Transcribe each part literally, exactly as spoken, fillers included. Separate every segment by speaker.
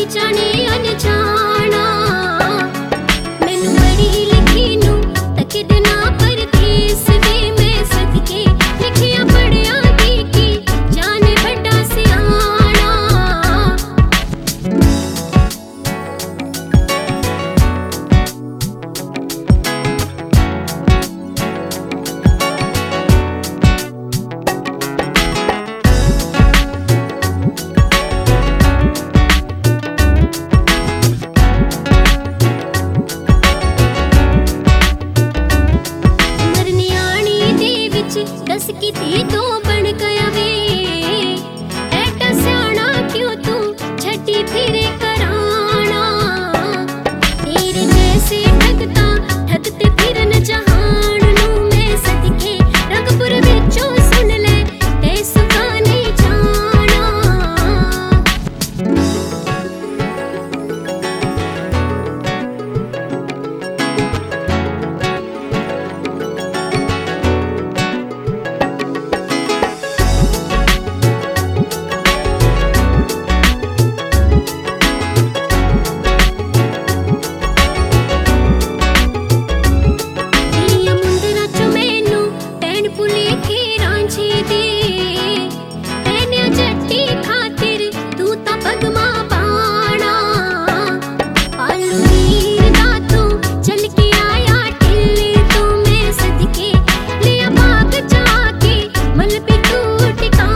Speaker 1: जाने अनजाना मैनू पढ़ी लिखी नू तकद ना परदेस वे मैं सदके लिखिया पढ़िया दी की जाने बड़ा सियाना। दस की थी तो बन गया वे ऐटा स्याना क्यों तू छठी फिरे कराना तेरे जैसे ठगता ठगते फिरन जहान नू मैं सदके रंगपुर विचों सुन ले ते सुखा नहीं जाना।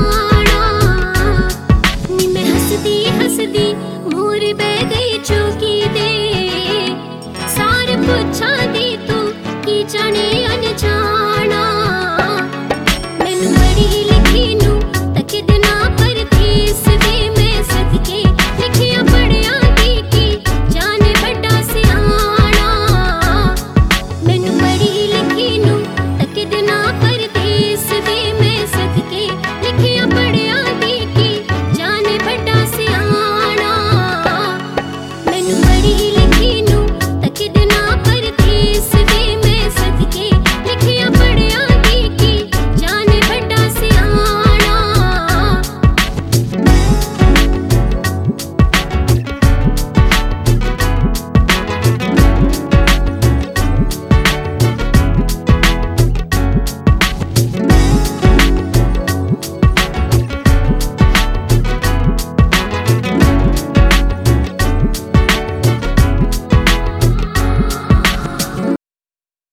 Speaker 1: हंसदी हंसदी मोर बह गई चौकी